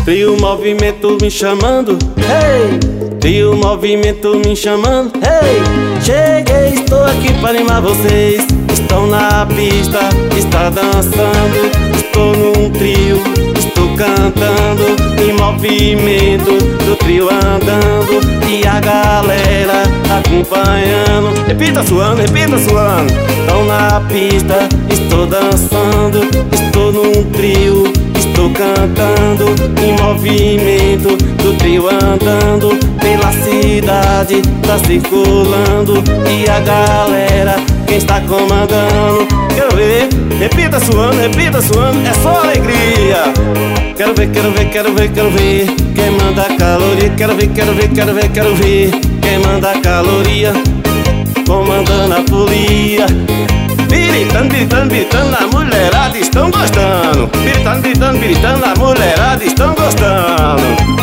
Trio movimento me chamando, hey! Trio movimento me chamando, hey! Cheguei, estou aqui para animar vocês. Estão na pista, está dançando. Estou num trio, estou cantando. Em movimento do trio andando e a galera acompanhando. Repita suando, repita suando. Estão na pista, estou dançando. Estou num trio, estou cantando. Em movimento do trio andando pela cidade, tá circulando e a galera quem está comandando. Quero ver, repita suando, é só alegria. Quero ver, quero ver, quero ver, quero ver quem manda a caloria. Quero ver, quero ver, quero ver, quero ver quem manda a caloria, comandando a folia. Biritando, biritando, biritando, a mulherada estão gostando. Biritando, biritando, biritando, a mulherada estão gostando.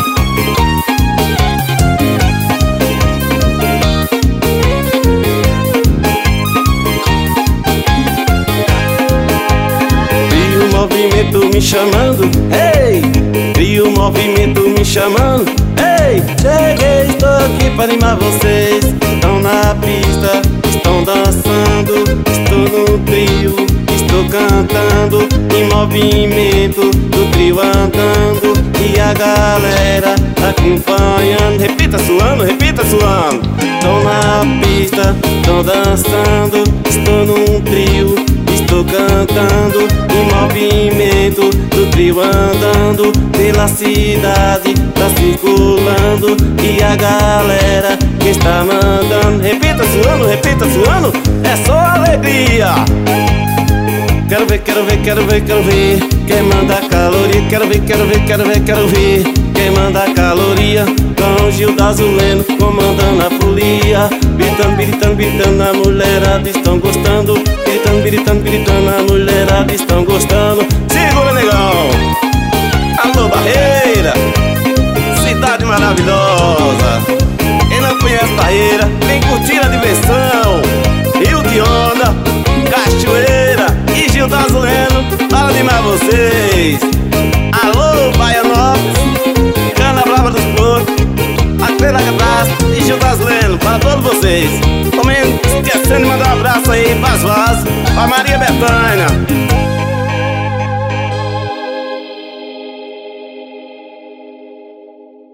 Movimento me chamando, hey! Trio movimento me chamando, hey! Cheguei, estou aqui para animar vocês. Estão na pista, estão dançando. Estou no trio, estou cantando. Em movimento do trio andando e a galera acompanhando. Repita suando, repita suando. Estou na pista, estou dançando. Estou num trio, estou cantando. Em movimento do trio andando pela cidade, tá circulando e a galera que está mandando. Repita suando, é só alegria. Quero ver, quero ver, quero ver, quero ver quem manda a caloria. Quero ver, quero ver, quero ver, quero ver quem manda a caloria. Com Gildo Azuleno comandando a folia. Biritando, biritando, biritando, a mulherada estão gostando. Biritando, biritando, biritando, a mulherada estão gostando. Segura, negão! Alô, Barreira! Cidade maravilhosa! Quem não conhece Barreira, vem curtir a diversão. Rio de Onda, Cachoeira e Gildo Azuleno para animar vocês. Alô, Baianópolis, Cana Brava dos Porcos, Aquela Abraço e Gildo Azuleno para todos vocês. Também esquecendo de mandar um abraço aí para as Vaz, para Maria Bethânia.